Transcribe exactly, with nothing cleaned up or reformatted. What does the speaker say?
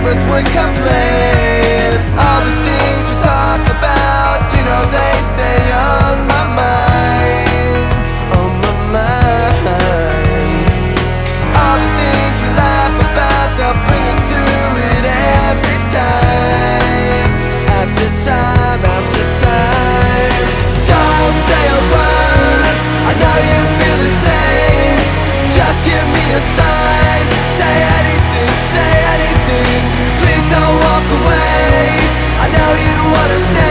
neighbors would complain. All the things we talk about, you know they stay on my mind, on my mind. All the things we laugh about, they'll bring us through it every time, after time, after time. Don't say a word, I know you feel the same. Just give me a sign, say anything, say anything. Please don't walk away, I know you wanna stay.